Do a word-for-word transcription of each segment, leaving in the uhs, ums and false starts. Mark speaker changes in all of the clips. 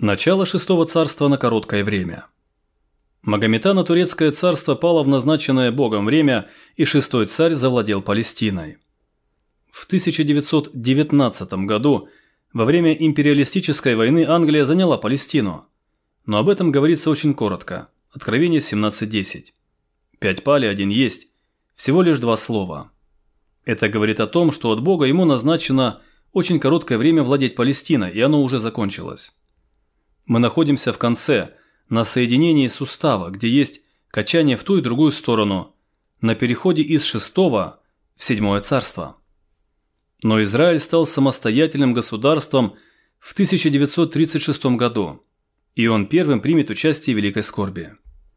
Speaker 1: Начало шестого царства на короткое время. Магометано-турецкое царство пало в назначенное Богом время, и шестой царь завладел Палестиной. В тысяча девятьсот девятнадцатом году во время империалистической войны Англия заняла Палестину. Но об этом говорится очень коротко. Откровение семнадцать десять. Пять пали, один есть. Всего лишь два слова. Это говорит о том, что от Бога ему назначено очень короткое время владеть Палестиной, и оно уже закончилось. Мы находимся в конце, на соединении сустава, где есть качание в ту и другую сторону, на переходе из шестого в седьмое царство. Но Израиль стал самостоятельным государством в тысяча девятьсот тридцать шестом году, и он первым примет участие в Великой скорби.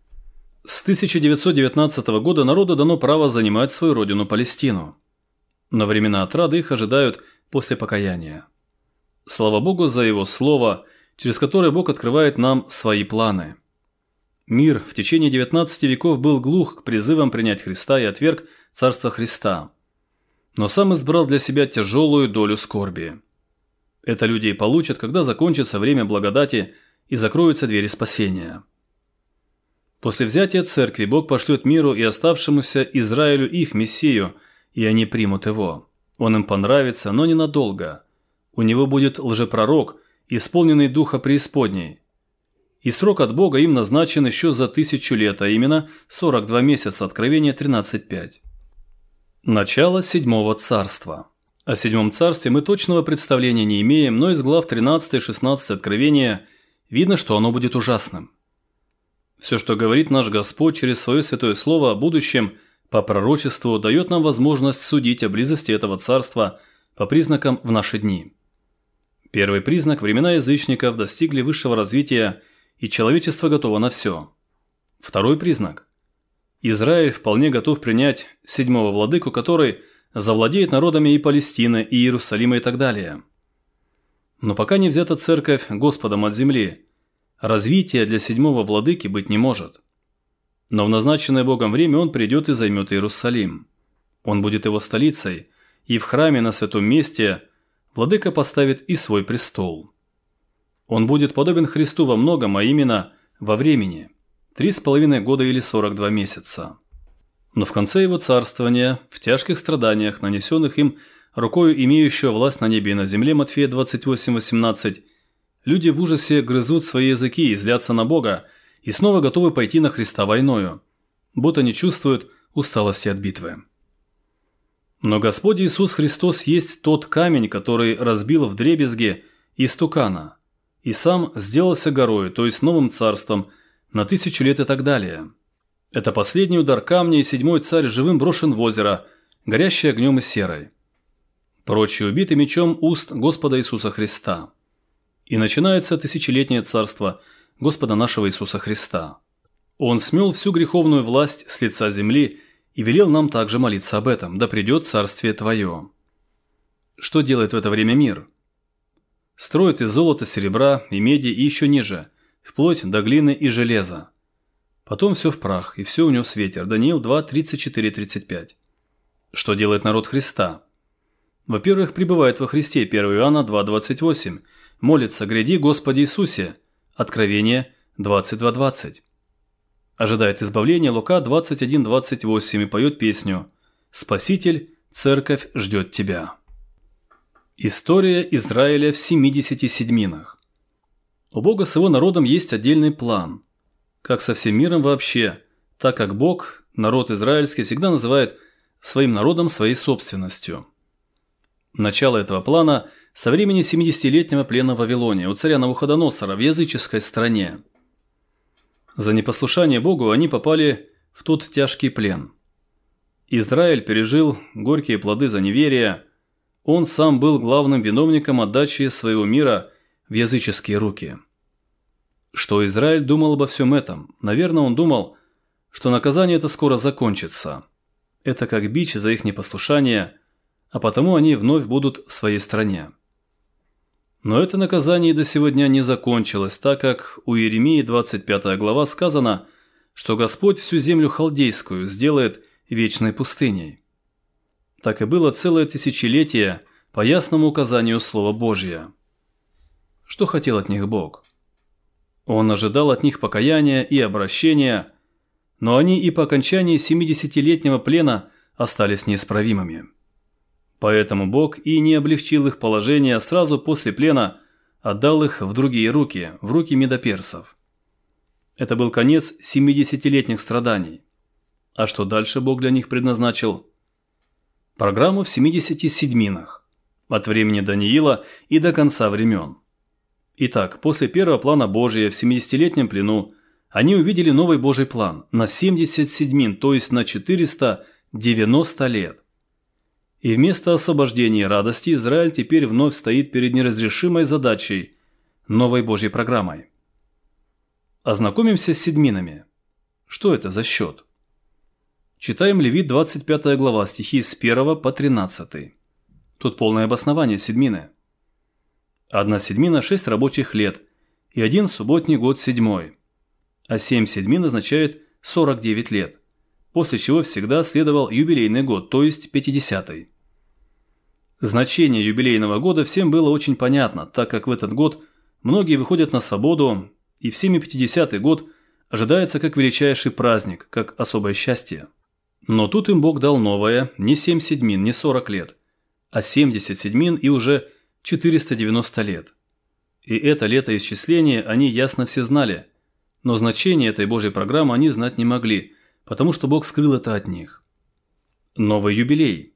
Speaker 1: С тысяча девятьсот девятнадцатого года народу дано право занимать свою родину Палестину. Но времена отрады их ожидают после покаяния. Слава Богу за Его Слово, через которое Бог открывает нам свои планы. Мир в течение девятнадцати веков был глух к призывам принять Христа и отверг Царство Христа. Но сам избрал для себя тяжелую долю скорби. Это люди и получат, когда закончится время благодати и закроются двери спасения. После взятия церкви Бог пошлет миру и оставшемуся Израилю их Мессию, и они примут его. Он им понравится, но ненадолго. У него будет лжепророк, исполненный духа преисподней. И срок от Бога им назначен еще за тысячу лет, а именно сорок два месяца, Откровение тринадцать пять. Начало седьмого царства. О седьмом царстве мы точного представления не имеем, но из глав тринадцать-шестнадцать Откровения видно, что оно будет ужасным. Все, что говорит наш Господь через свое святое слово о будущем по пророчеству, дает нам возможность судить о близости этого царства по признакам в наши дни. Первый признак – времена язычников достигли высшего развития, и человечество готово на все. Второй признак – Израиль вполне готов принять седьмого владыку, который завладеет народами и Палестины, и Иерусалима и так далее. Но пока не взята церковь Господом от земли, развития для седьмого владыки быть не может. Но в назначенное Богом время он придет и займет Иерусалим. Он будет его столицей, и в храме на святом месте – Владыка поставит и свой престол. Он будет подобен Христу во многом, а именно во времени – три с половиной года или сорок два месяца. Но в конце его царствования, в тяжких страданиях, нанесенных им рукою имеющего власть на небе и на земле, Матфея двадцать восемь восемнадцать, люди в ужасе грызут свои языки и злятся на Бога и снова готовы пойти на Христа войною, будто не чувствуют усталости от битвы. Но Господь Иисус Христос есть тот камень, который разбил вдребезги истукана, и сам сделался горою, то есть новым царством, на тысячу лет и так далее. Это последний удар камня, и седьмой царь живым брошен в озеро, горящее огнем и серой. Прочие убиты мечом уст Господа Иисуса Христа. И начинается тысячелетнее царство Господа нашего Иисуса Христа. Он смел всю греховную власть с лица земли и велел нам также молиться об этом: да придет царствие Твое. Что делает в это время мир? Строит из золота, серебра и меди и еще ниже, вплоть до глины и железа. Потом все в прах, и все унес ветер. Даниил два, тридцать четыре тридцать пять. Что делает народ Христа? Во-первых, пребывает во Христе. первое Иоанна два, двадцать восемь. Молится: гряди, Господи Иисусе. Откровение двадцать два, двадцать. Ожидает избавления. Лука двадцать один, двадцать восемь и поет песню «Спаситель, церковь ждет тебя». История Израиля в семидесяти седьминах. У Бога с его народом есть отдельный план. Как со всем миром вообще, так как Бог, народ израильский, всегда называет своим народом своей собственностью. Начало этого плана со времени семидесятилетнего плена в Вавилоне у царя Навуходоносора в языческой стране. За непослушание Богу они попали в тот тяжкий плен. Израиль пережил горькие плоды за неверие. Он сам был главным виновником отдачи своего мира в языческие руки. Что Израиль думал обо всем этом? Наверное, он думал, что наказание это скоро закончится. Это как бич за их непослушание, а потому они вновь будут в своей стране. Но это наказание и до сего дня не закончилось, так как у Иеремии двадцать пятая глава сказано, что Господь всю землю халдейскую сделает вечной пустыней. Так и было целое тысячелетие по ясному указанию Слова Божия. Что хотел от них Бог? Он ожидал от них покаяния и обращения, но они и по окончании семидесятилетнего плена остались неисправимыми. Поэтому Бог и не облегчил их положение, а сразу после плена отдал их в другие руки, в руки медоперсов. Это был конец семидесятилетних страданий. А что дальше Бог для них предназначил? Программу в семидесяти седьминах, от времени Даниила и до конца времен. Итак, после первого плана Божия в семидесятилетнем плену они увидели новый Божий план на семьдесят седьмин, то есть на четыреста девяносто лет. И вместо освобождения и радости Израиль теперь вновь стоит перед неразрешимой задачей – новой Божьей программой. Ознакомимся с седьминами. Что это за счет? Читаем Левит двадцать пятая глава, стихи с первого по тринадцатый. Тут полное обоснование седьмины. Одна седьмина – шесть рабочих лет, и один субботний год седьмой. А семь седьмин означает сорок девять лет, после чего всегда следовал юбилейный год, то есть пятидесятый. Значение юбилейного года всем было очень понятно, так как в этот год многие выходят на свободу, и всеми пятидесятый год ожидается как величайший праздник, как особое счастье. Но тут им Бог дал новое, не семь седьмин, не сорок лет, а семьдесят седьмин и уже четыреста девяносто лет. И это летоисчисление они ясно все знали, но значение этой Божьей программы они знать не могли, потому что Бог скрыл это от них. Новый юбилей.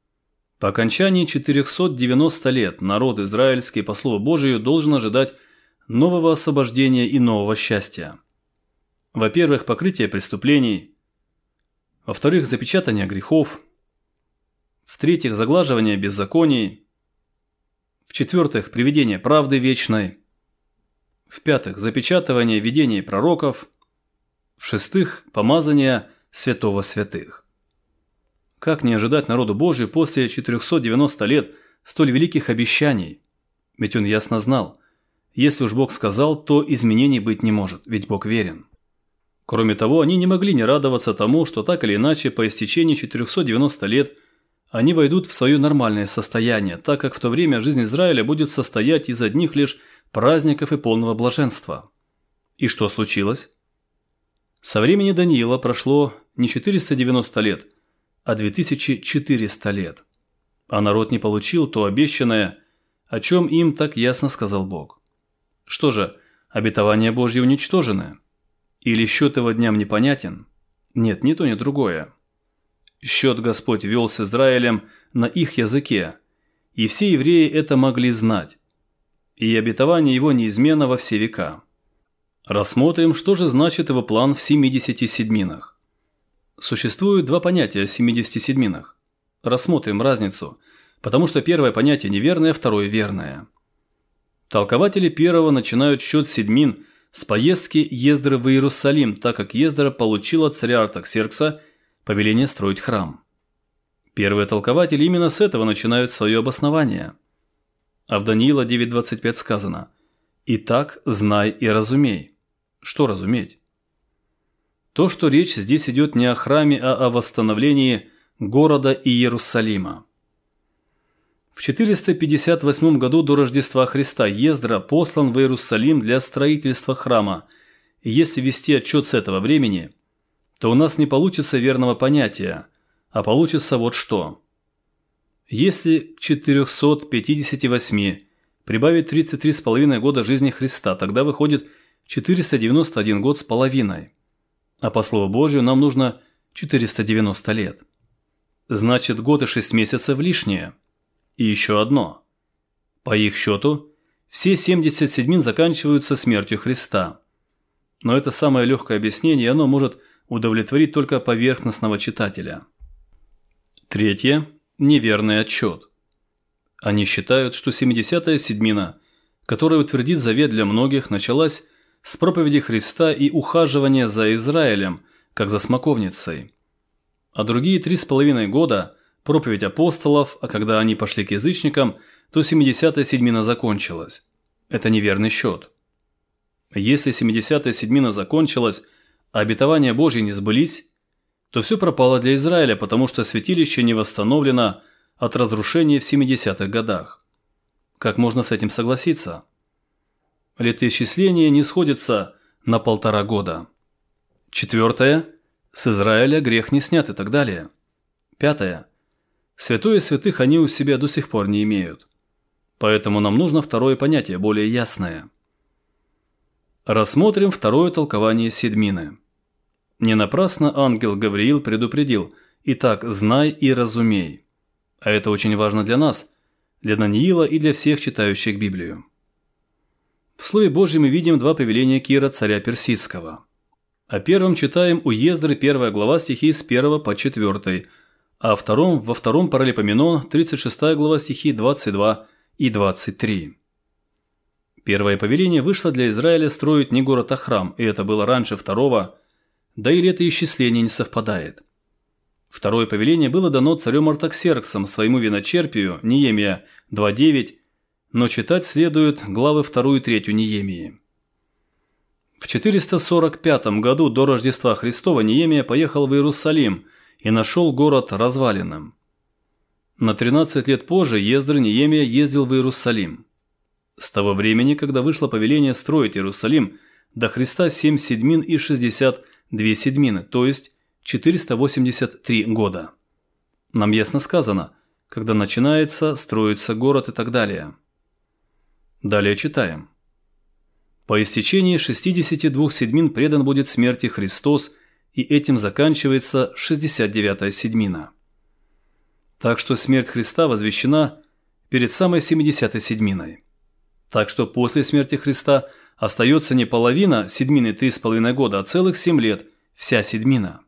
Speaker 1: По окончании четырехсот девяноста лет народ израильский по Слову Божию должен ожидать нового освобождения и нового счастья. Во-первых, покрытие преступлений. Во-вторых, запечатание грехов. В-третьих, заглаживание беззаконий. В-четвертых, приведение правды вечной. В-пятых, запечатывание видений пророков. В-шестых, помазание святого святых. Как не ожидать народу Божию после четырехсот девяноста лет столь великих обещаний? Ведь он ясно знал, если уж Бог сказал, то изменений быть не может, ведь Бог верен. Кроме того, они не могли не радоваться тому, что так или иначе по истечении четырехсот девяноста лет они войдут в свое нормальное состояние, так как в то время жизнь Израиля будет состоять из одних лишь праздников и полного блаженства. И что случилось? Со времени Даниила прошло не четыреста девяносто лет, а две тысячи четыреста лет. А народ не получил то обещанное, о чем им так ясно сказал Бог. Что же, обетования Божьи уничтожены? Или счет его дням непонятен? Нет, ни то, ни другое. Счет Господь вел с Израилем на их языке, и все евреи это могли знать. И обетование его неизменно во все века. Рассмотрим, что же значит его план в семидесяти седьминах. Существует два понятия о семидесяти седьминах. Рассмотрим разницу, потому что первое понятие неверное, второе верное. Толкователи первого начинают счет седьмин с поездки Ездры в Иерусалим, так как Ездра получил от царя Артаксеркса повеление строить храм. Первые толкователи именно с этого начинают свое обоснование. А в Даниила девять двадцать пять сказано: «Итак, знай и разумей». Что разуметь? То, что речь здесь идет не о храме, а о восстановлении города Иерусалима. В четыреста пятьдесят восьмом году до Рождества Христа Ездра послан в Иерусалим для строительства храма, и если вести отчет с этого времени, то у нас не получится верного понятия, а получится вот что. Если к четырёхсот пятидесяти восьми прибавить тридцать три с половиной года жизни Христа, тогда выходит четыреста девяносто один год с половиной. А по Слову Божию нам нужно четыреста девяносто лет. Значит, год и шесть месяцев лишнее. И еще одно. По их счету, все семьдесят седьмин заканчиваются смертью Христа. Но это самое легкое объяснение, и оно может удовлетворить только поверхностного читателя. Третье. Неверный отчет. Они считают, что семидесятая седьмина, которая утвердит завет для многих, началась с проповеди Христа и ухаживания за Израилем, как за смоковницей. А другие три с половиной года – проповедь апостолов, а когда они пошли к язычникам, то семидесятая седьмина закончилась. Это неверный счет. Если семидесятая седьмина закончилась, а обетования Божьи не сбылись, то все пропало для Израиля, потому что святилище не восстановлено от разрушения в семидесятых годах. Как можно с этим согласиться? Летоисчисление не сходится на полтора года. Четвертое. С Израиля грех не снят и так далее. Пятое. Святое святых они у себя до сих пор не имеют. Поэтому нам нужно второе понятие, более ясное. Рассмотрим второе толкование седьмины. Не напрасно ангел Гавриил предупредил: «Итак, знай и разумей». А это очень важно для нас, для Даниила и для всех читающих Библию. В Слове Божьем мы видим два повеления Кира, царя Персидского. О первом читаем у Ездры, первая глава, стихи с первого по четвёртый, а о втором во втором Паралипоменон, тридцать шестая глава, стихи двадцать два и двадцать три. Первое повеление вышло для Израиля строить не город, а храм, и это было раньше второго, да и летоисчисление не совпадает. Второе повеление было дано царем Артаксерксом своему виночерпию, Неемия два девять, но читать следует главы вторую и третью Неемии. В четыреста сорок пятом году до Рождества Христова Неемия поехал в Иерусалим и нашел город разваленным. На тринадцать лет позже Ездра Неемия ездил в Иерусалим. С того времени, когда вышло повеление строить Иерусалим, до Христа семь седьмин и шестьдесят две седьмины, то есть четыреста восемьдесят три года. Нам ясно сказано, когда начинается строиться город и так далее. Далее читаем. По истечении шестидесяти двух седьмин предан будет смерти Христос, и этим заканчивается шестьдесят девятая седьмина. Так что смерть Христа возвещена перед самой семидесятой седьминой. Так что после смерти Христа остается не половина седьмины три с половиной года, а целых семь лет, вся седьмина.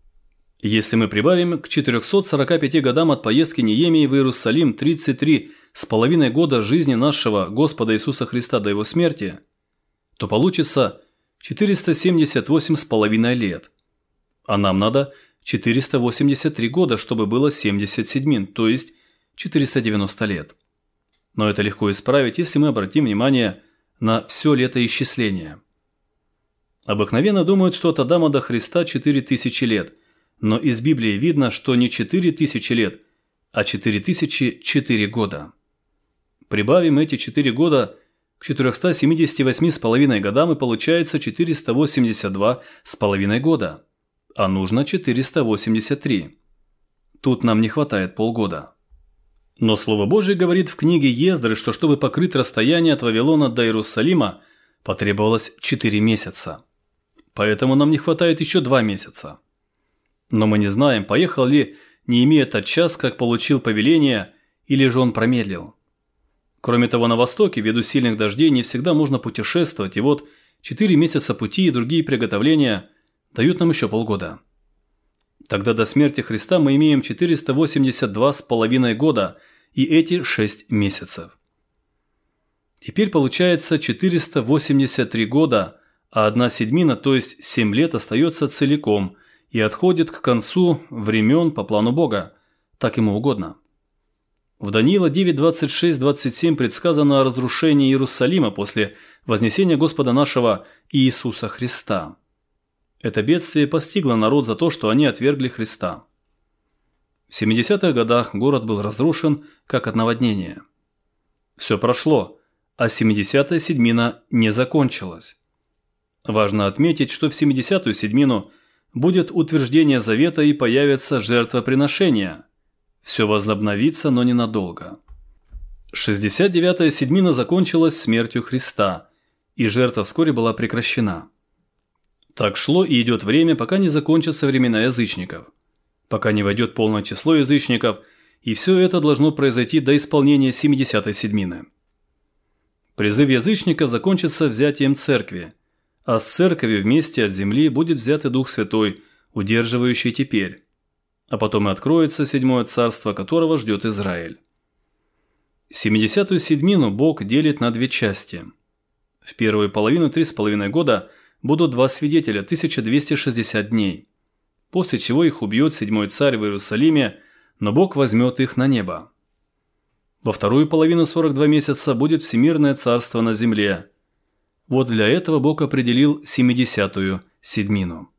Speaker 1: Если мы прибавим к четырёмстам сорока пяти годам от поездки Неемии в Иерусалим тридцать три с половиной года жизни нашего Господа Иисуса Христа до Его смерти, то получится четыреста семьдесят восемь с половиной лет. А нам надо четыреста восемьдесят три года, чтобы было семьдесят седьмин, то есть четыреста девяносто лет. Но это легко исправить, если мы обратим внимание на все летоисчисление. Обыкновенно думают, что от Адама до Христа четыре тысячи лет, но из Библии видно, что не четыре тысячи лет, а четыре тысячи четыре года. Прибавим эти четыре года к четырёмстам семидесяти восьми с половиной годам, и получается четыреста восемьдесят два с половиной года, а нужно четыреста восемьдесят три. Тут нам не хватает полгода. Но Слово Божие говорит в книге Ездры, что чтобы покрыть расстояние от Вавилона до Иерусалима, потребовалось четыре месяца. Поэтому нам не хватает еще два месяца. Но мы не знаем, поехал ли Неемия тотчас, как получил повеление, или же он промедлил. Кроме того, на востоке, ввиду сильных дождей, не всегда можно путешествовать, и вот четыре месяца пути и другие приготовления дают нам еще полгода. Тогда до смерти Христа мы имеем четыреста восемьдесят два с половиной года и эти шесть месяцев. Теперь получается четыреста восемьдесят три года, а одна седьмина, то есть семь лет, остается целиком и отходит к концу времен по плану Бога, так ему угодно. В Даниила девять двадцать шесть двадцать семь предсказано о разрушении Иерусалима после вознесения Господа нашего Иисуса Христа. Это бедствие постигло народ за то, что они отвергли Христа. В семидесятых годах город был разрушен, как от наводнения. Все прошло, а семидесятая седьмина не закончилась. Важно отметить, что в семидесятую седьмину будет утверждение завета и появится жертвоприношение. Все возобновится, но ненадолго. шестьдесят девятая седьмина закончилась смертью Христа, и жертва вскоре была прекращена. Так шло и идет время, пока не закончатся времена язычников, пока не войдет полное число язычников, и все это должно произойти до исполнения семидесятой седьмины. Призыв язычников закончится взятием церкви, а с церковью вместе от земли будет взят и Дух Святой, удерживающий теперь, а потом и откроется седьмое царство, которого ждет Израиль. Семидесятую седьмину Бог делит на две части. В первую половину три с половиной года будут два свидетеля, тысяча двести шестьдесят дней, после чего их убьет седьмой царь в Иерусалиме, но Бог возьмет их на небо. Во вторую половину сорок два месяца будет всемирное царство на земле. Вот для этого Бог определил семидесятую седьмину.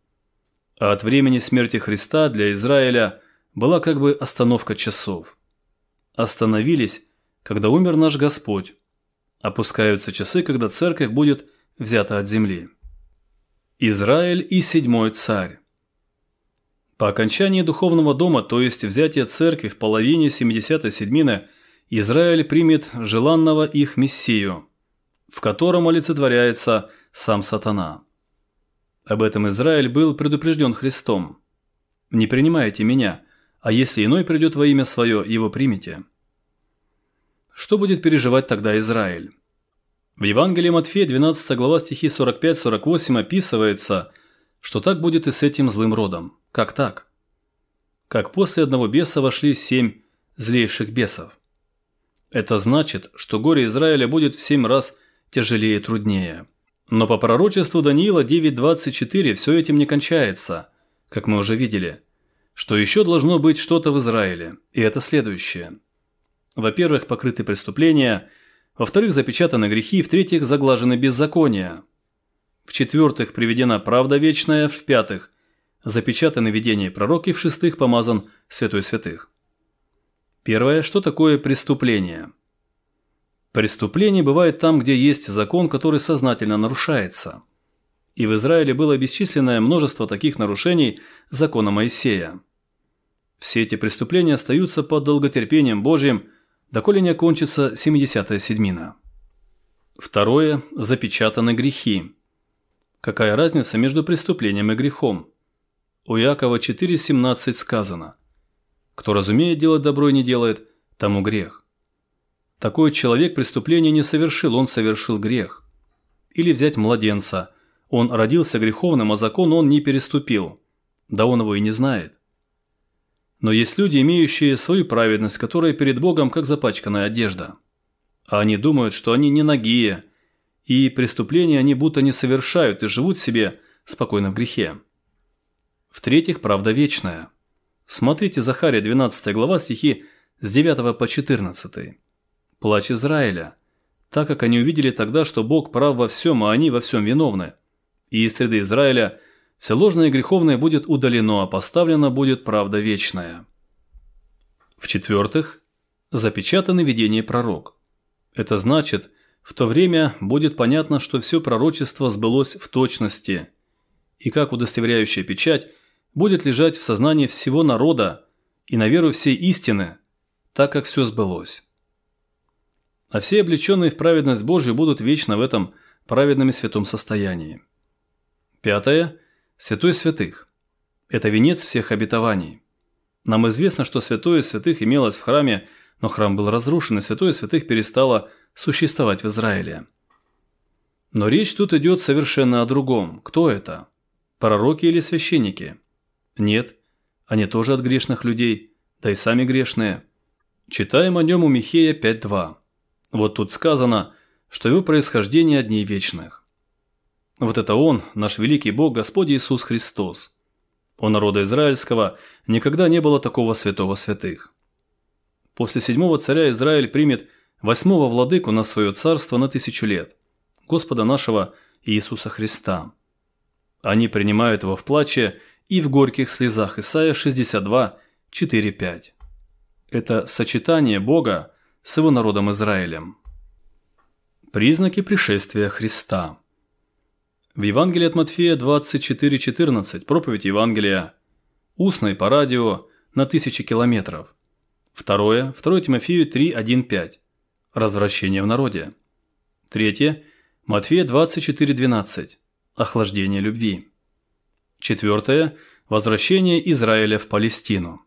Speaker 1: А от времени смерти Христа для Израиля была как бы остановка часов. Остановились, когда умер наш Господь, Опускаются часы, когда церковь будет взята от земли. Израиль и седьмой царь. По окончании духовного дома, то есть взятия церкви в половине семидесятой седьмины, Израиль примет желанного их Мессию, в котором олицетворяется сам сатана. Об этом Израиль был предупрежден Христом. «Не принимайте меня, а если иной придет во имя свое, его примите». Что будет переживать тогда Израиль? В Евангелии Матфея, двенадцатая глава, стихи сорок пять сорок восемь описывается, что так будет и с этим злым родом. Как так? Как после одного беса вошли семь злейших бесов. Это значит, что горе Израиля будет в семь раз тяжелее и труднее. Но по пророчеству Даниила девять двадцать четыре все этим не кончается, как мы уже видели, что еще должно быть что-то в Израиле, и это следующее. Во-первых, покрыты преступления, во-вторых, запечатаны грехи, в-третьих, заглажены беззакония, в-четвертых, приведена правда вечная, в-пятых, запечатаны видения пророки, в-шестых, помазан святой святых. Первое, что такое преступление? Преступление бывает там, где есть закон, который сознательно нарушается. И в Израиле было бесчисленное множество таких нарушений закона Моисея. Все эти преступления остаются под долготерпением Божьим, доколе не окончится семидесятая седьмина. Второе – запечатаны грехи. Какая разница между преступлением и грехом? У Иакова четыре семнадцать сказано: «Кто разумеет делать добро и не делает, тому грех». Такой человек преступления не совершил, он совершил грех. Или взять младенца. Он родился греховным, а закон он не переступил. Да он его и не знает. Но есть люди, имеющие свою праведность, которая перед Богом как запачканная одежда. А они думают, что они не нагие, и преступления они будто не совершают и живут себе спокойно в грехе. В-третьих, правда вечная. Смотрите Захария двенадцатая глава, стихи с девятого по четырнадцатый. Плач Израиля, так как они увидели тогда, что Бог прав во всем, а они во всем виновны. И из среды Израиля все ложное и греховное будет удалено, а поставлена будет правда вечная. В-четвертых, запечатаны видение пророк. Это значит, в то время будет понятно, что все пророчество сбылось в точности, и как удостоверяющая печать будет лежать в сознании всего народа и на веру всей истины, так как все сбылось. А все облеченные в праведность Божию будут вечно в этом праведном и святом состоянии. Пятое. Святой святых. Это венец всех обетований. Нам известно, что святое святых имелось в храме, но храм был разрушен, и святое святых перестало существовать в Израиле. Но речь тут идет совершенно о другом. Кто это? Пророки или священники? Нет, они тоже от грешных людей, да и сами грешные. Читаем о нем у Михея пять два. Вот тут сказано, что его происхождение от дней вечных. Вот это он, наш великий Бог, Господь Иисус Христос. У народа израильского никогда не было такого святого святых. После седьмого царя Израиль примет восьмого владыку на свое царство на тысячу лет, Господа нашего Иисуса Христа. Они принимают его в плаче и в горьких слезах. Исайя шестьдесят два четыре пять. Это сочетание Бога с его народом Израилем. Признаки пришествия Христа. В Евангелии от Матфея двадцать четыре четырнадцать, проповедь Евангелия, устной по радио на тысячи километров. Второе, второе Тимофею три один пять, развращение в народе. Третье, Матфея двадцать четыре двенадцать, охлаждение любви. Четвертое, возвращение Израиля в Палестину.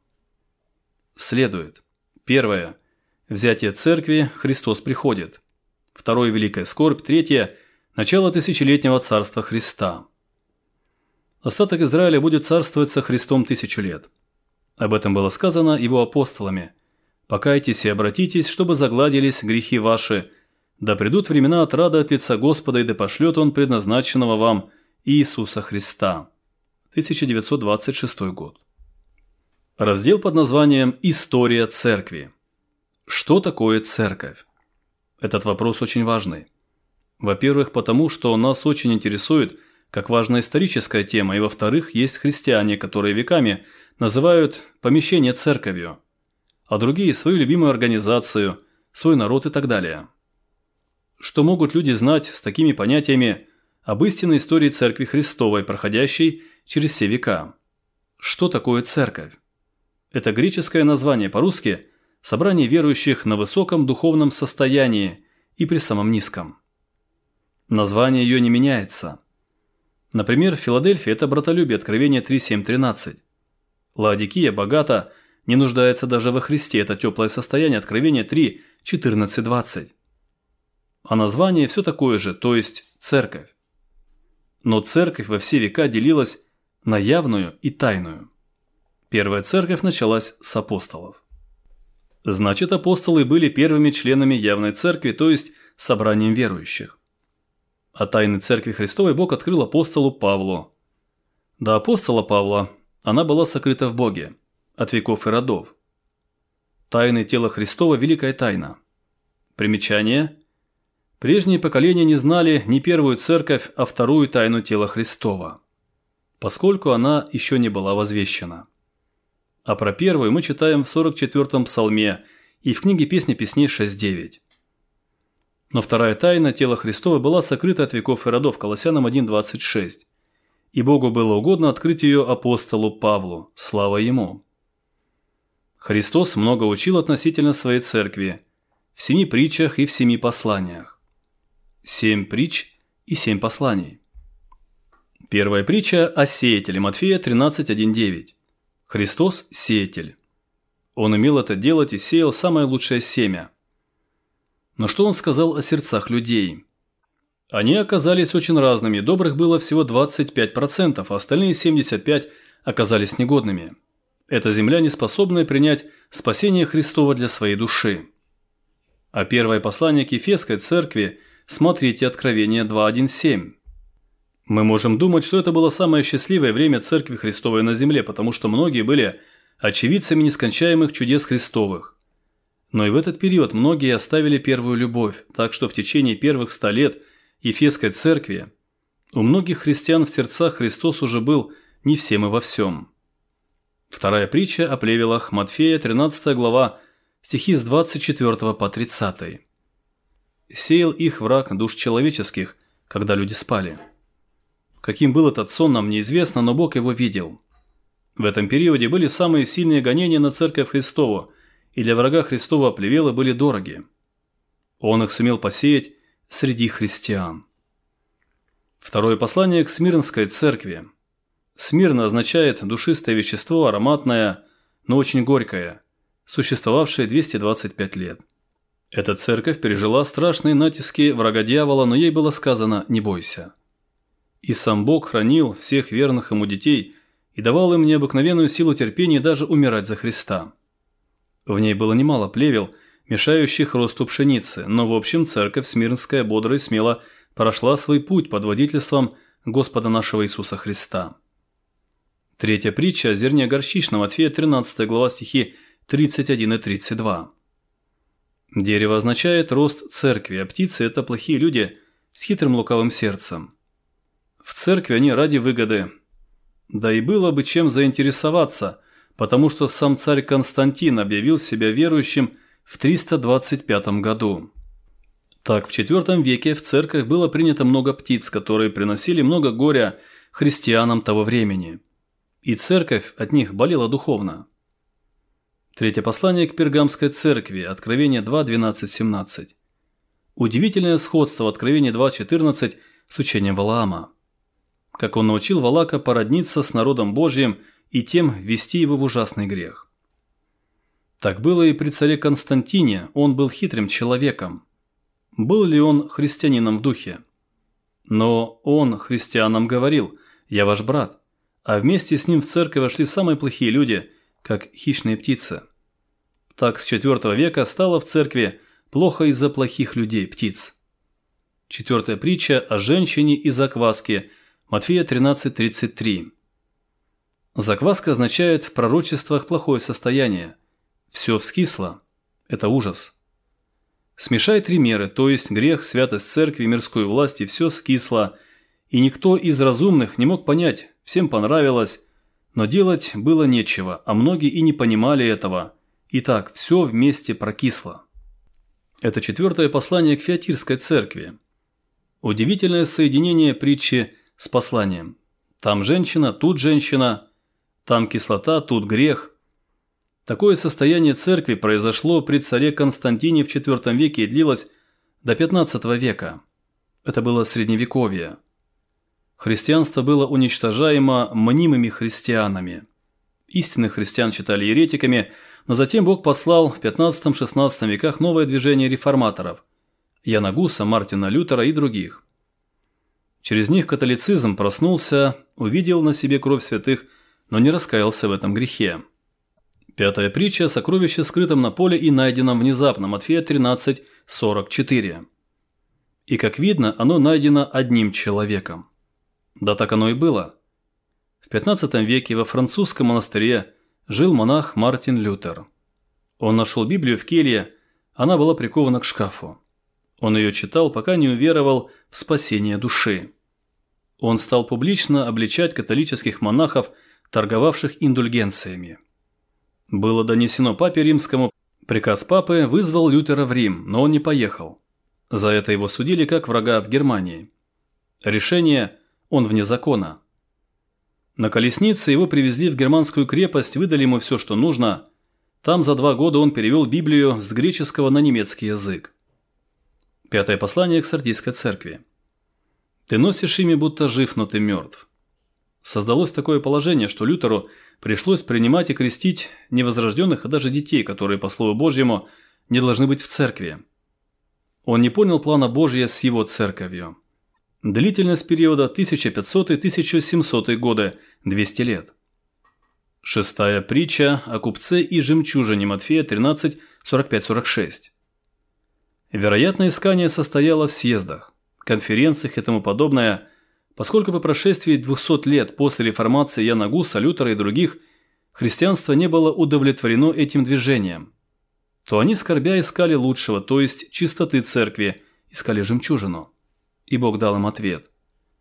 Speaker 1: Следует. Первое. Взятие церкви, Христос приходит. Второе – великая скорбь. Третье – начало тысячелетнего царства Христа. Остаток Израиля будет царствовать со Христом тысячу лет. Об этом было сказано его апостолами. «Покайтесь и обратитесь, чтобы загладились грехи ваши, да придут времена отрады от лица Господа, и да пошлет Он предназначенного вам Иисуса Христа». тысяча девятьсот двадцать шестой год. Раздел под названием «История церкви». Что такое церковь? Этот вопрос очень важный. Во-первых, потому что нас очень интересует как важная историческая тема, и во-вторых, есть христиане, которые веками называют помещение церковью, а другие – свою любимую организацию, свой народ и так далее. что могут люди знать с такими понятиями об истинной истории Церкви Христовой, проходящей через все века? Что такое Церковь? Это греческое название по-русски – собрание верующих на высоком духовном состоянии и при самом низком. Название ее не меняется. Например, в Филадельфии это братолюбие, Откровение три семь тринадцать. Лаодикия богата, не нуждается даже во Христе, это теплое состояние, Откровение три четырнадцать двадцать. А название все такое же, то есть Церковь. Но Церковь во все века делилась на явную и тайную. Первая Церковь началась с апостолов. Значит, апостолы были первыми членами явной Церкви, то есть собранием верующих. А тайны Церкви Христовой Бог открыл апостолу Павлу. До апостола Павла она была сокрыта в Боге, от веков и родов. Тайны тела Христова – великая тайна. Примечание. Прежние поколения не знали не первую Церковь, а вторую тайну тела Христова, поскольку она еще не была возвещена. А про первую мы читаем в сорок четвёртом псалме и в книге «Песни песней» шесть девять. Но вторая тайна тела Христова была сокрыта от веков и родов, Колоссянам один двадцать шесть. И Богу было угодно открыть ее апостолу Павлу, слава ему. Христос много учил относительно своей церкви, в семи притчах и в семи посланиях. Семь притч и семь посланий. Первая притча о сеятеле, Матфея тринадцать один девять. Христос – сеятель. Он умел это делать и сеял самое лучшее семя. Но что он сказал о сердцах людей? Они оказались очень разными, добрых было всего двадцать пять процентов, а остальные семьдесят пять процентов оказались негодными. Это земля, не способная принять спасение Христова для своей души. А первое послание к Ефесской церкви смотрите Откровение два один семь. Мы можем думать, что это было самое счастливое время Церкви Христовой на земле, потому что многие были очевидцами нескончаемых чудес Христовых. Но и в этот период многие оставили первую любовь, так что в течение первых ста лет Ефесской церкви у многих христиан в сердцах Христос уже был не всем и во всем. Вторая притча о плевелах, Матфея, тринадцатая глава, стихи с двадцать четвёртого по тридцатый. «Сеял их враг душ человеческих, когда люди спали». Каким был этот сон, нам неизвестно, но Бог его видел. В этом периоде были самые сильные гонения на Церковь Христову, и для врага Христова плевелы были дороги. Он их сумел посеять среди христиан. Второе послание к Смирнской церкви. Смирна означает душистое вещество, ароматное, но очень горькое, существовавшее двести двадцать пять лет. Эта церковь пережила страшные натиски врага дьявола, но ей было сказано «не бойся». И сам Бог хранил всех верных ему детей и давал им необыкновенную силу терпения даже умирать за Христа. В ней было немало плевел, мешающих росту пшеницы, но в общем церковь Смирнская бодро и смело прошла свой путь под водительством Господа нашего Иисуса Христа. Третья притча о зерне горчичном, Матфея тринадцатая глава, стихи тридцать один и тридцать два. Дерево означает рост церкви, а птицы – это плохие люди с хитрым лукавым сердцем. В церкви они ради выгоды. Да и было бы чем заинтересоваться, потому что сам царь Константин объявил себя верующим в триста двадцать пятом году. Так, в четвёртом веке в церковь было принято много птиц, которые приносили много горя христианам того времени. И церковь от них болела духовно. Третье послание к Пергамской церкви, Откровение два двенадцать семнадцать. Удивительное сходство в Откровении два четырнадцать с учением Валаама. Как он научил Валака породниться с народом Божьим и тем ввести его в ужасный грех. Так было и при царе Константине, он был хитрым человеком. Был ли он христианином в духе? Но он христианам говорил «Я ваш брат», а вместе с ним в церковь вошли самые плохие люди, как хищные птицы. Так с четвёртого века стало в церкви плохо из-за плохих людей, птиц. Четвертая притча о женщине и закваске, Матфея тринадцать тридцать три. Закваска означает в пророчествах плохое состояние. Все вскисло. Это ужас. Смешай три меры, то есть грех, святость церкви, мирскую власть, и все скисло, и никто из разумных не мог понять, всем понравилось, но делать было нечего, а многие и не понимали этого. Итак, все вместе прокисло. Это четвертое послание к Фиатирской церкви. Удивительное соединение притчи с посланием. Там женщина, тут женщина, там кислота, тут грех. Такое состояние церкви произошло при царе Константине в четвёртом веке и длилось до пятнадцатого века. Это было средневековье. Христианство было уничтожаемо мнимыми христианами. Истинных христиан считали еретиками, но затем Бог послал в пятнадцатом-шестнадцатом веках новое движение реформаторов – Яна Гуса, Мартина Лютера и других. Через них католицизм проснулся, увидел на себе кровь святых, но не раскаялся в этом грехе. Пятая притча – сокровище скрытом на поле и найденном внезапно, Матфея тринадцать сорок четыре. И, как видно, оно найдено одним человеком. Да так оно и было. В пятнадцатом веке во французском монастыре жил монах Мартин Лютер. Он нашел Библию в келье, она была прикована к шкафу. Он ее читал, пока не уверовал в спасение души. Он стал публично обличать католических монахов, торговавших индульгенциями. Было донесено папе римскому, приказ папы вызвал Лютера в Рим, но он не поехал. За это его судили как врага в Германии. Решение – он вне закона. На колеснице его привезли в германскую крепость, выдали ему все, что нужно. Там за два года он перевел Библию с греческого на немецкий язык. Пятое послание к Сардийской церкви. «Ты носишь имя, будто жив, но ты мертв». Создалось такое положение, что Лютеру пришлось принимать и крестить невозрожденных, а даже детей, которые, по Слову Божьему, не должны быть в церкви. Он не понял плана Божия с его церковью. Длительность периода тысяча пятьсотый — тысяча семисотый годы, двести лет. Шестая притча о купце и жемчужине, Матфея тринадцать сорок пять сорок шесть. Вероятно, искание состояло в съездах, конференциях и тому подобное, поскольку по прошествии двухсот лет после реформации Яна Гуса, Лютера и других христианство не было удовлетворено этим движением, то они, скорбя, искали лучшего, то есть чистоты церкви, искали жемчужину. И Бог дал им ответ.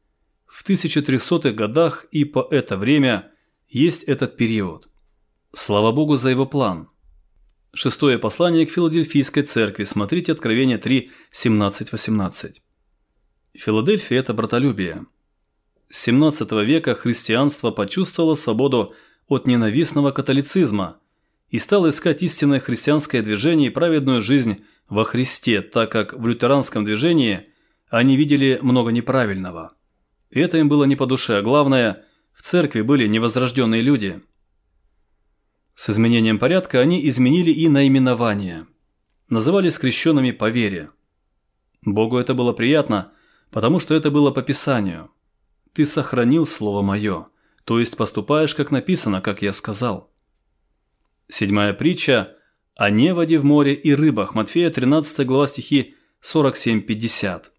Speaker 1: В тысяча трехсотых годах и по это время есть этот период. Слава Богу за его план. Шестое послание к Филадельфийской церкви. Смотрите Откровение три семнадцать восемнадцать. Филадельфия – это братолюбие. С семнадцатого века христианство почувствовало свободу от ненавистного католицизма и стало искать истинное христианское движение и праведную жизнь во Христе, так как в лютеранском движении они видели много неправильного. И это им было не по душе, а главное, в церкви были невозрожденные люди. С изменением порядка они изменили и наименование. Назывались крещенными по вере. Богу это было приятно, потому что это было по Писанию. «Ты сохранил слово мое», то есть поступаешь, как написано, как я сказал. Седьмая притча о неводе в море и рыбах, Матфея тринадцатая глава, стихи сорок семь пятьдесят.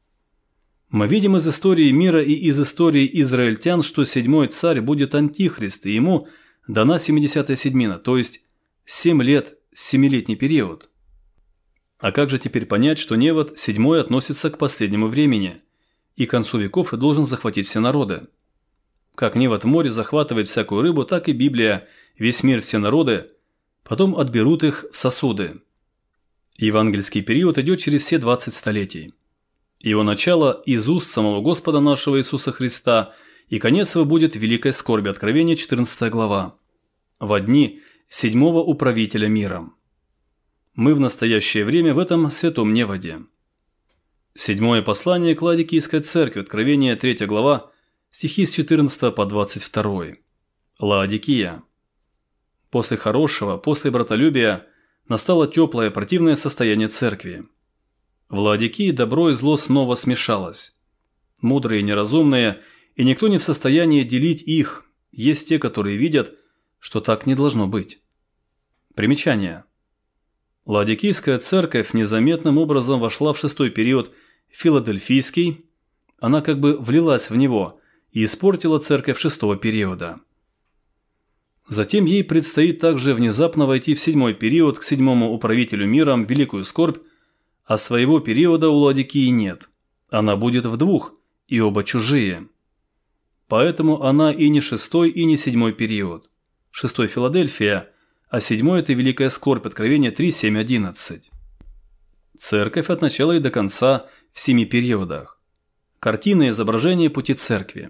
Speaker 1: Мы видим из истории мира и из истории израильтян, что седьмой царь будет антихрист, и ему дана семидесятая седьмина, то есть семь лет, семилетний период. А как же теперь понять, что невод седьмой относится к последнему времени и к концу веков и должен захватить все народы? Как невод в море захватывает всякую рыбу, так и Библия, весь мир, все народы, потом отберут их в сосуды. Евангельский период идет через все двадцать столетий. Его начало из уст самого Господа нашего Иисуса Христа, и конец его будет в великой скорби. Откровение четырнадцатая глава. Во дни седьмого управителя миром. Мы в настоящее время в этом святом неводе. Седьмое послание к Ладикийской церкви. Откровение третья глава, стихи с четырнадцатого по двадцать второй. Лаодикия. После хорошего, после братолюбия настало теплое противное состояние церкви. В Лаодикии добро и зло снова смешалось. Мудрые и неразумные, и никто не в состоянии делить их, есть те, которые видят, что так не должно быть. Примечание. Лаодикийская церковь незаметным образом вошла в шестой период Филадельфийский, она как бы влилась в него и испортила церковь шестого периода. Затем ей предстоит также внезапно войти в седьмой период к седьмому управителю миром, великую скорбь, а своего периода у Лаодикии нет. Она будет в двух, и оба чужие. Поэтому она и не шестой, и не седьмой период. Шестой Филадельфия, а седьмой – это великая скорбь, Откровение три семь одиннадцать. Церковь от начала и до конца в семи периодах. Картина изображения пути церкви.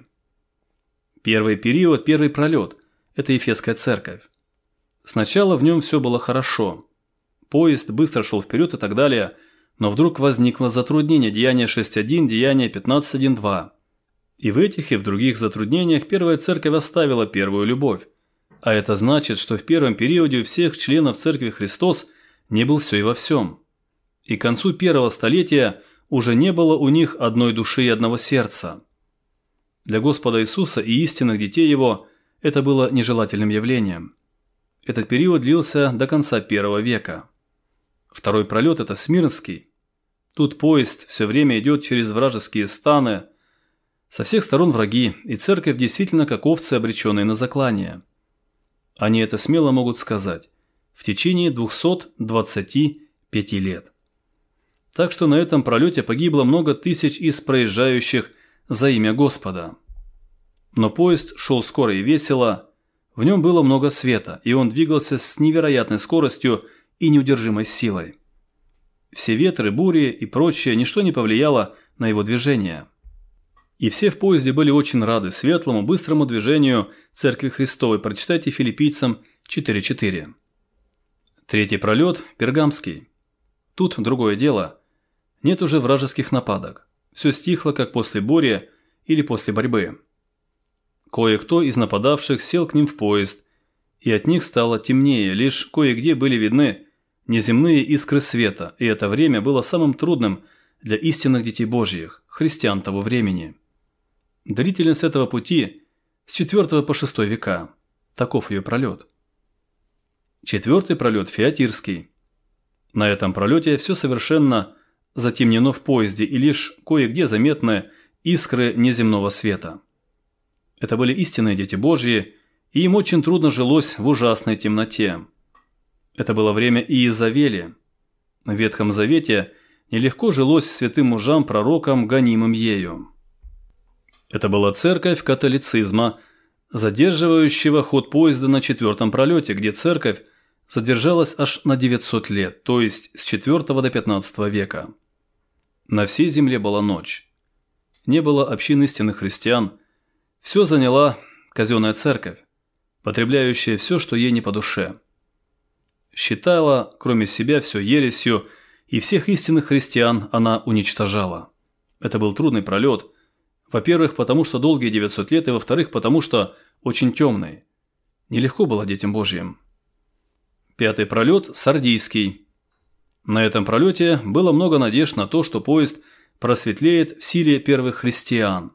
Speaker 1: Первый период, первый пролет – это Ефесская церковь. Сначала в нем все было хорошо. Поезд быстро шел вперед и так далее, но вдруг возникло затруднение, Деяния шесть один, Деяния пятнадцать один два. И в этих, и в других затруднениях первая церковь оставила первую любовь. А это значит, что в первом периоде у всех членов церкви Христос не был все и во всем. И к концу первого столетия уже не было у них одной души и одного сердца. Для Господа Иисуса и истинных детей Его это было нежелательным явлением. Этот период длился до конца первого века. Второй пролет – это Смирнский. Тут поезд все время идет через вражеские станы. Со всех сторон враги, и церковь действительно как овцы, обреченные на заклание. Они это смело могут сказать в течение двухсот двадцати пяти лет. Так что на этом пролете погибло много тысяч из проезжающих за имя Господа. Но поезд шел скоро и весело, в нем было много света, и он двигался с невероятной скоростью и неудержимой силой. Все ветры, бури и прочее, ничто не повлияло на его движение. И все в поезде были очень рады светлому, быстрому движению Церкви Христовой. Прочитайте Филиппийцам четыре четыре. Третий пролет – Пергамский. Тут другое дело. Нет уже вражеских нападок. Все стихло, как после бури или после борьбы. Кое-кто из нападавших сел к ним в поезд, и от них стало темнее, лишь кое-где были видны неземные искры света, и это время было самым трудным для истинных детей Божьих, христиан того времени. Длительность этого пути с четвёртого по шестой века. Таков ее пролет. Четвертый пролет – Фиатирский. На этом пролете все совершенно затемнено в поезде, и лишь кое-где заметны искры неземного света. Это были истинные дети Божьи, и им очень трудно жилось в ужасной темноте. Это было время Иезавели. В Ветхом Завете нелегко жилось святым мужам, пророкам, гонимым ею. Это была церковь католицизма, задерживающего ход поезда на четвертом пролете, где церковь задержалась аж на девятьсот лет, то есть с четвёртого до пятнадцатого века. На всей земле была ночь. Не было общин истинных христиан. Все заняла казенная церковь, потребляющая все, что ей не по душе. Считала, кроме себя, все ересью, и всех истинных христиан она уничтожала. Это был трудный пролет. Во-первых, потому что долгие девятьсот лет, и во-вторых, потому что очень темный. Нелегко было детям Божьим. Пятый пролет – Сардийский. На этом пролете было много надежд на то, что поезд просветлеет в силе первых христиан.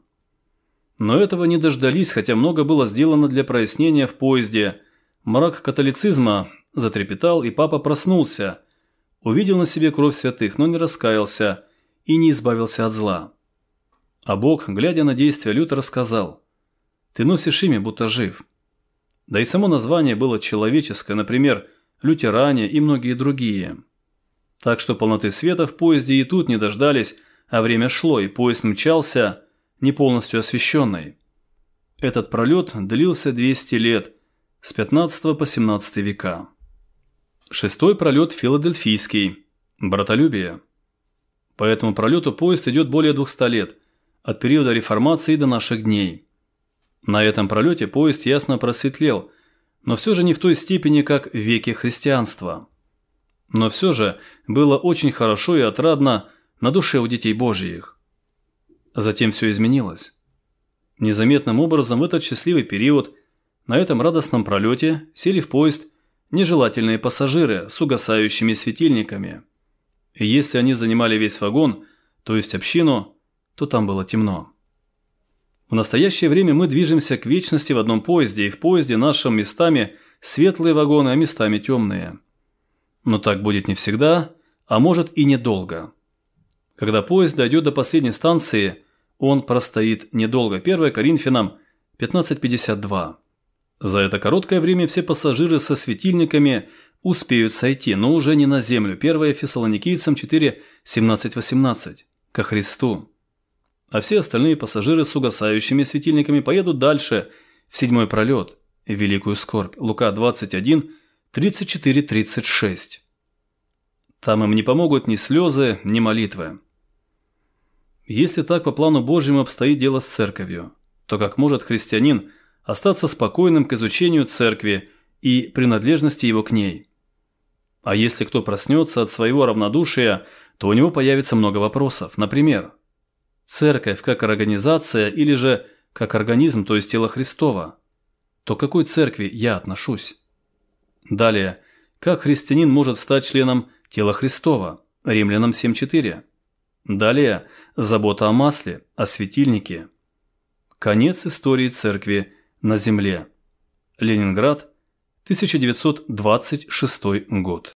Speaker 1: Но этого не дождались, хотя много было сделано для прояснения в поезде. Мрак католицизма затрепетал, и папа проснулся, увидел на себе кровь святых, но не раскаялся и не избавился от зла. А Бог, глядя на действия Лютера, сказал: «Ты носишь имя, будто жив». Да и само название было человеческое, например, лютеране и многие другие. Так что полноты света в поезде и тут не дождались, а время шло, и поезд мчался, не полностью освещенный. Этот пролет длился двести лет, с пятнадцатого по семнадцатый века. Шестой пролет Филадельфийский, братолюбие. По этому пролету поезд идет более двухсот лет, от периода реформации до наших дней. На этом пролете поезд ясно просветлел, но все же не в той степени, как в веке христианства. Но все же было очень хорошо и отрадно на душе у детей Божьих. Затем все изменилось. Незаметным образом в этот счастливый период на этом радостном пролете сели в поезд нежелательные пассажиры с угасающими светильниками. И если они занимали весь вагон, то есть общину, то там было темно. В настоящее время мы движемся к вечности в одном поезде, и в поезде нашим местами светлые вагоны, а местами темные. Но так будет не всегда, а может и недолго. Когда поезд дойдет до последней станции, он простоит недолго. первое Коринфянам пятнадцать пятьдесят два. За это короткое время все пассажиры со светильниками успеют сойти, но уже не на землю. первое Фессалоникийцам четыре семнадцать восемнадцать. Ко Христу. А все остальные пассажиры с угасающими светильниками поедут дальше, в седьмой пролет, в великую скорбь. Лука двадцать один тридцать четыре тридцать шесть. Там им не помогут ни слезы, ни молитвы. Если так по плану Божьему обстоит дело с церковью, то как может христианин остаться спокойным к изучению церкви и принадлежности его к ней? А если кто проснется от своего равнодушия, то у него появится много вопросов. Например, церковь как организация или же как организм, то есть тело Христово? То к какой церкви я отношусь? Далее, как христианин может стать членом тела Христова? Римлянам семь четыре. Далее, забота о масле, о светильнике. Конец истории церкви на земле. Ленинград, тысяча девятьсот двадцать шестой год.